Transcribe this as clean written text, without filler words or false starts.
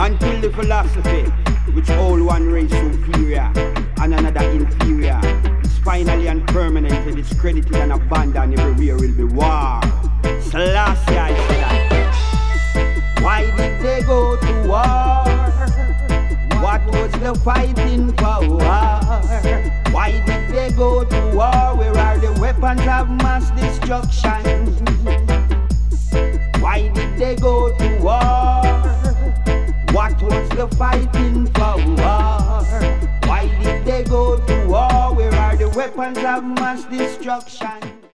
Until the philosophy, which all one race superior and another inferior, is finally and permanently discredited and abandoned, everywhere will be war. Selassie, I said, why did they go to war? What was the fighting for war? Why did they go to war? Where are the weapons of mass destruction? Why did they go to war? What was the fighting for war? Why did they go to war? Where are the weapons of mass destruction?